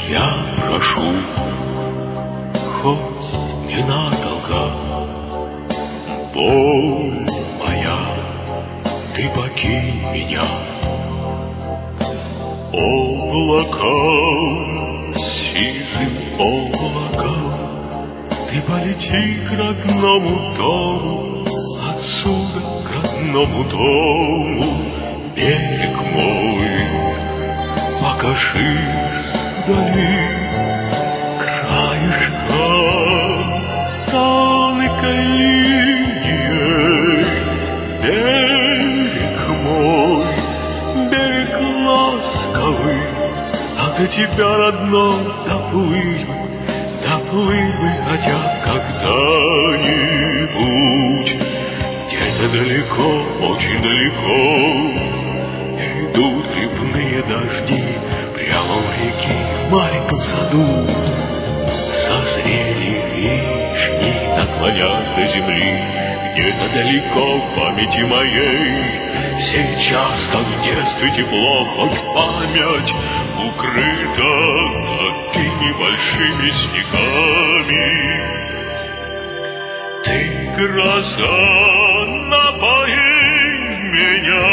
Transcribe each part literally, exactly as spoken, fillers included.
Я прошу, хоть ненадолго, боль моя, ты покинь меня. Облака, сизым облаком, ты полети к родному дому, отсюда к родному дому. Берег мой, покажись вдали, краешком тонкой линией. Берег мой, берег ласковый, а до тебя, родной, доплыть бы, доплыть бы хотя когда-нибудь. Где-то далеко, очень далеко идут грибные дожди, прямо в реке, в маленьком саду. Созрели вишни, наклонясь до земли. Где-то далеко в памяти моей сейчас, как в детстве, тепло, хоть память укрыта такими большими снегами. Ты, гроза, напои меня,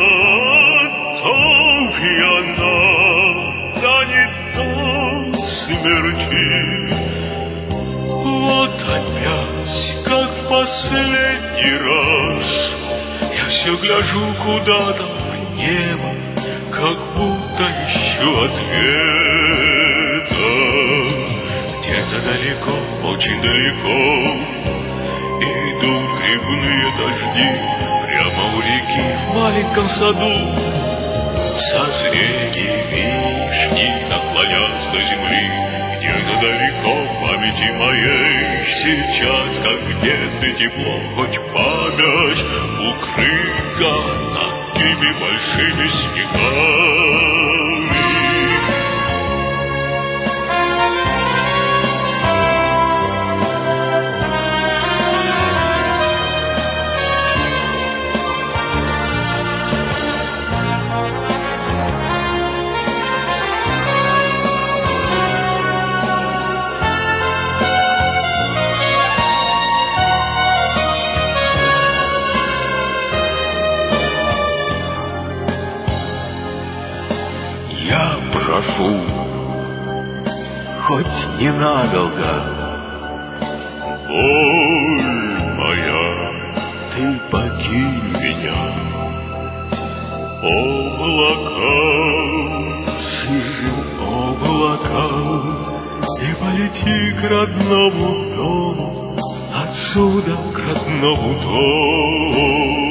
и она станет до смерти. Вот опять, как в последний раз, я все гляжу куда-то в небо, как будто ищу ответа. Где-то далеко, очень далеко идут грибные дожди, прямо у реки, в маленьком саду. Созрели вишни, наклонясь до земли. Где-то далеко в памяти моей сейчас, как в детстве, тепло, хоть память укрыта такими большими снегами. Я прошу, хоть ненадолго, боль моя, ты покинь меня. Облаком, сизым облаком, и полети к родному дому, отсюда к родному дому.